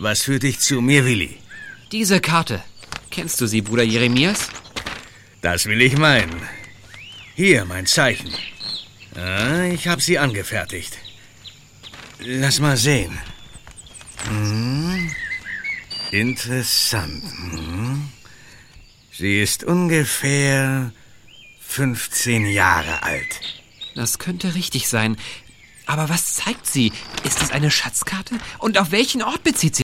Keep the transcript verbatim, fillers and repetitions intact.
Was führt dich zu mir, Willi? Diese Karte. Kennst du sie, Bruder Jeremias? Das will ich meinen. Hier, mein Zeichen. Ah, ich habe sie angefertigt. Lass mal sehen. Hm. Interessant. Hm. Sie ist ungefähr fünfzehn Jahre alt. Das könnte richtig sein. Aber was zeigt sie? Ist es eine Schatzkarte? Und auf welchen Ort bezieht sie